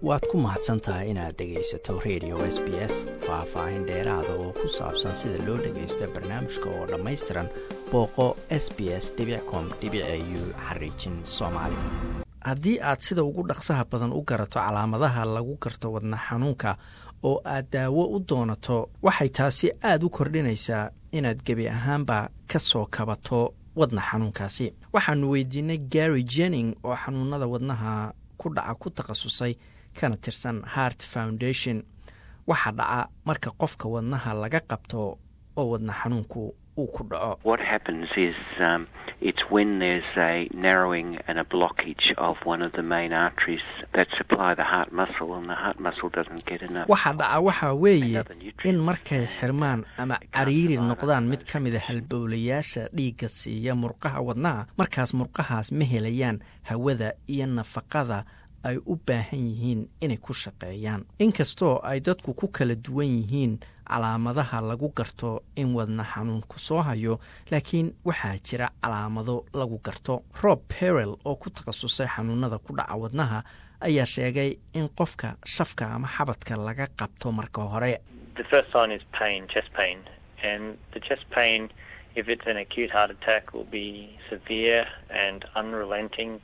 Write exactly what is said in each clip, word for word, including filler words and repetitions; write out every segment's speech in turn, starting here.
waad ku mahadsantahay inaad dhegaysato radio S B S. Faahfaahin dheeraada oo ku saabsan sida loo dhagaysto barnaamijka oo dhammaystiran booqo s b s dot com dot a u xariijin soomaali. Haddii aad sida ugu dhaqsaha badan u garato calaamadaha lagu garto wadna xanuunka oo aad daawo u doonato, waxay taasi aad u kordhinaysaa inaad gebi ahaanba ka soo kabato wadna xanuunkaasi. Waxaanu weydiinay Gary Jennings oo xanuunada wadnaha ku dhaca ku takhasusay kana tirsan Heart Foundation. Waxa dhaca marka qofka wadnaha laga qabto oo wadna xanuunku uu ku dhaco. What happens is um, it's when there's a narrowing and a blockage of one of the main arteries that supply the heart muscle, and the heart muscle doesn't get enough. Waxa dhaca waxa weeye in markay xirmaan ama cariiri noqdaan mid ka mid ah halbowlayaasha dhiigga siiya murqaha wadnaha, markaas murqahaas ma helayaan hawada iyo nafaqada ay u baahan yihiin inay ku shaqeeyaan. Inkastoo ay dadku ku kala duwan yihiin calaamadaha lagu garto in wadna xanuunku soo hayo, laakiin waxaa jira calaamado lagu garto. Rob Perel oo ku takhasusay xanuunada ku dhaca wadnaha ayaa sheegay in qofka shafka ama xabadka laga qabto marka hore. The first sign is pain, chest pain, and the chest pain, if it's an acute heart attack, will be severe and unrelenting.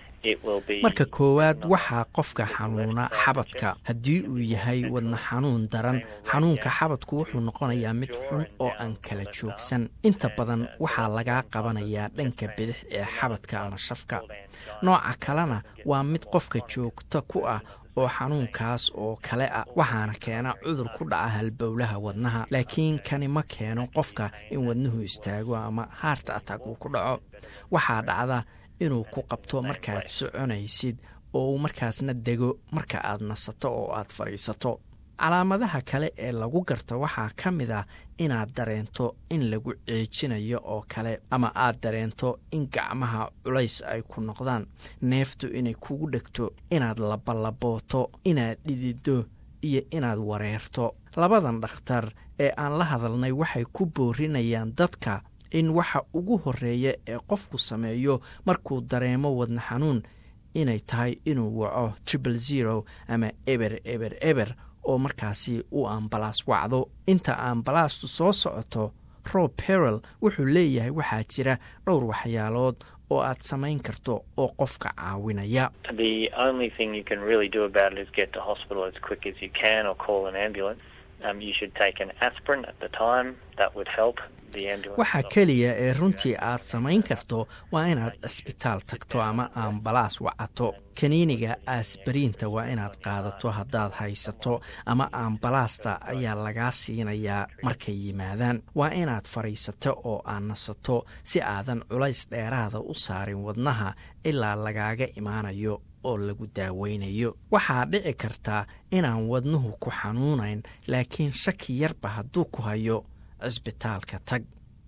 Marka koowaad waxaa qofka xanuuna xabadka. Haddii uu yahay wadna xanuun daran, xanuunka xabadku wuxuu noqonayaa mid xun oo aan kala joogsan. Inta badan waxaa lagaa qabanayaa dhanka bidix ee xabadka ama shafka. Nooca kalena waa mid qofka joogto ku ah oo xanuunkaas oo kale ah, waxaana keena cudur ku dhaca halbowlaha wadnaha. Laakiin kani ma keeno qofka in wadnuhu istaago ama heart attack uu ku dhaco. Waxaa dhacda inuu ku qabto markaad soconaysid oo uu markaasna dego marka aad nasato oo aad fadhiisato. Calaamadaha kale ee lagu garto waxaa ka mid ah inaad dareento in lagu ceejinayo oo kale, ama aad dareento in gacmaha culays ay ku noqdaan, neeftu inay kugu dhegto, inaad labalabooto, inaad dhidido iyo inaad wareerto. Labadan dhakhtar ee aan la hadalnay waxay ku boorinayaan dadka in waxa ugu horeeya ee qofku sameeyo markuu dareemo wadna xanuun inay tahay inuu waco triple zero ama eber eber eber oo markaasi uu ambalaas wacdo. Inta ambalaastu soo socoto, Rob Perel wuxuu leeyahay waxaa jira dhowr waxyaalood oo aad samayn karto oo qofka caawinaya. The only thing you can really do about it is get to hospital as quick as you can or call an ambulance. Um, you should take an aspirin at the time. That would help. Waxa kaliya ee runtii aad samayn karto waa inaad isbitaal tagto ama ambalaas wacato. Kaniiniga aspiriinta waa inaad qaadato haddaad haysato, ama ambalaasta ayaa lagaa siinayaa markay yimaadaan. Waa inaad fadhiisato oo aad nasato si aadan culays dheeraada u saarin wadnaha ilaa lagaaga imaanayo oo lagu daaweynayo. Waxaa dhici kartaa inaan wadnuhu ku xanuunayn, laakiin shaki yarba hadduu ku hayo, isbitaalka tag.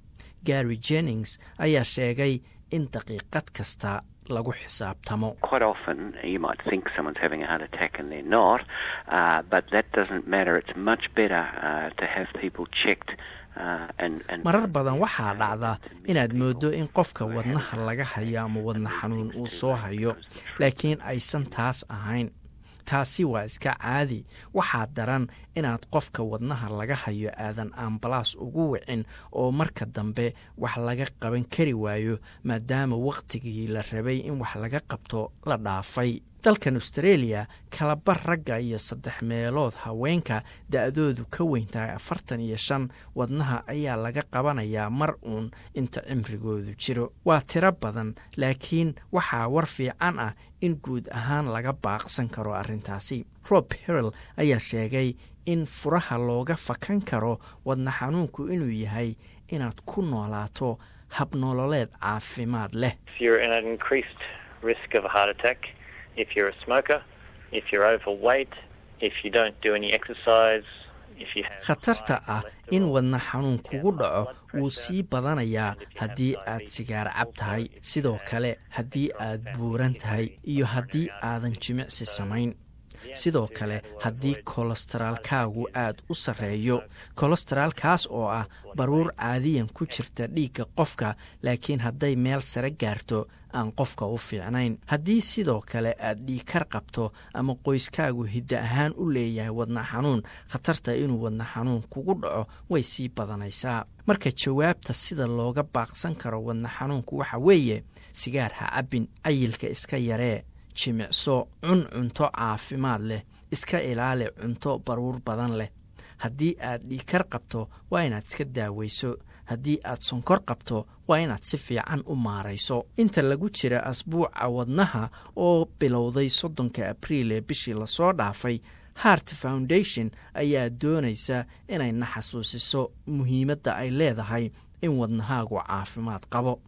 Gary Jennings ayaa sheegay in daqiiqad kasta lagu xisaabtamo. Quite often you might think someone's having a heart attack and they're not, uh, but that doesn't matter. It's much better uh, to have people checked. Uh, and, and marar badan waxaa dhacda inaad moodo in qofka wadnaha laga hayo ama wadna xanuun uu soo hayo, laakiin aysan taas ahayn. Taasi waa iska caadi. Waxaa daran inaad qofka wadnaha laga hayo aadan ambalaas ugu wicin oo marka dambe wax laga qaban kari waayo maadaama waqtigii la rabay in wax laga qabto la dhaafay. Dalkan Australia, kala bar ragga iyo saddex meelood haweenka da'doodu ka weyn tahay afartan iyo shan wadnaha ayaa laga qabanayaa mar uun inta cimrigoodu jiro. Waa tiro badan, laakiin waxaa war fiican ah in guud ahaan laga baaqsan karo arrintaasi. Rob Perel ayaa sheegay in furaha looga fakan karo wadna xanuunku inuu yahay inaad ku noolaato hab nololeed caafimaad leh. If you're in an increased risk of a heart attack, if you're a smoker, if you're overweight, if you don't do any exercise, if you have khatarta ah in wadna xanuun kugu dhaco wuu sii badanayaa haddii aad sigaar cab tahay, sidoo kale haddii aad buuran tahay iyo haddii aadan jimicsi samayn. sidoo kale haddii kolesteraalkaagu aad u sarreeyo, kolesteraalkaas oo ah baruur caadiyan ku jirta dhiigga qofka laakiin hadday meel sare gaarto aan qofka u fiicnayn. haddii sidoo kale aad dhiigkar qabto ama qoyskaagu hidda ahaan u leeyahay wadna xanuun, khatarta inuu wadna xanuun kugu dhaco way sii badanaysaa. marka jawaabta sida looga baaqsan karo wadna xanuunku waxa weeye sigaar ha cabbin, cayilka iska yaree, jimicso, cun cunto caafimaad leh, iska ilaali cunto baruur badan leh. haddii aad dhiigkar qabto waa inaad iska daaweyso. haddii aad sonkor qabto waa inaad si fiican u maarayso. inta lagu jira asbuuca wadnaha oo bilowday soddonka abriil ee bishii lasoo dhaafay, Heart Foundation ayaa doonaysa inay na xasuusiso muhiimadda ay leedahay in wadnahaagu caafimaad qabo.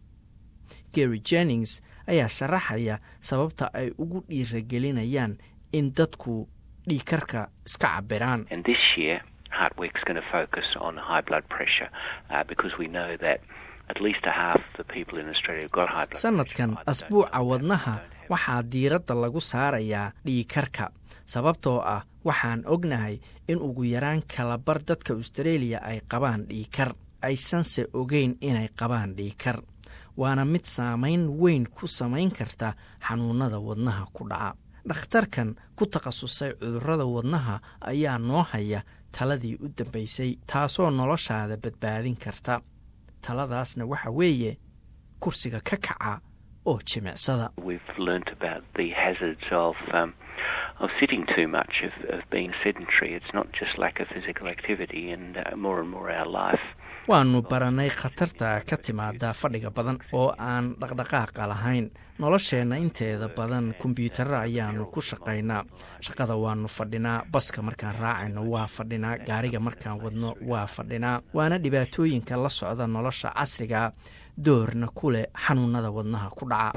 Gary Jennings ayaa sharaxaya sababta ay ugu dhiiragelinayaan in dadku dhiigkarka iska cabiraan. And this year Heart Week's going to focus on high blood pressure uh, because we know that at least a half of the people in Australia have got high blood pressure. Sanadkan asbuuca wadnaha waxaa diiradda lagu saarayaa dhiigkarka sababtoo ah waxaan ognahay in ugu yaraan kala bar dadka Australia ay qabaan dhiigkar, aysanse ogeyn inay qabaan dhiigkar. waana mid saamayn weyn ku samayn karta xanuunada wadnaha ku dhaca. dhakhtarkan ku takhasusay cudurrada wadnaha ayaa noo haya taladii u dambaysay taasoo noloshaada badbaadin karta. taladaasna waxa weeye kursiga ka kaca oo jimicsada. We've learnt about the hazards of um, of sitting too much, of, of being sedentary. It's not just lack of physical activity, and uh, more and more our life. waanu baranay khatarta ka timaada fadhiga badan oo aan dhaqdhaqaaqa lahayn. nolosheenna inteeda badan kombiyuutarra ayaanu ku shaqaynaa. shaqada waanu fadhinaa, baska markaan raacayno waa fadhinaa, gaariga markaan wadno waa fadhinaa. waana dhibaatooyinka la socda nolosha casriga, doorna ku leh xanuunada wadnaha ku dhaca.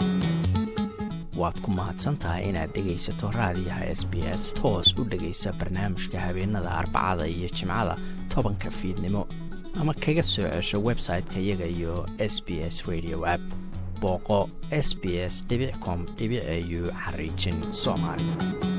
waad ku mahadsantahay inaad dhegaysato raadiyaha S B S. toos u dhegaysa barnaamijka habeenada Arbacada iyo Jimcada tobanka fiidnimo, ama kaga soo cesho website-ka iyaga iyo S B S Radio app. booqo s b s dot com dot a u xariijin Soomaali.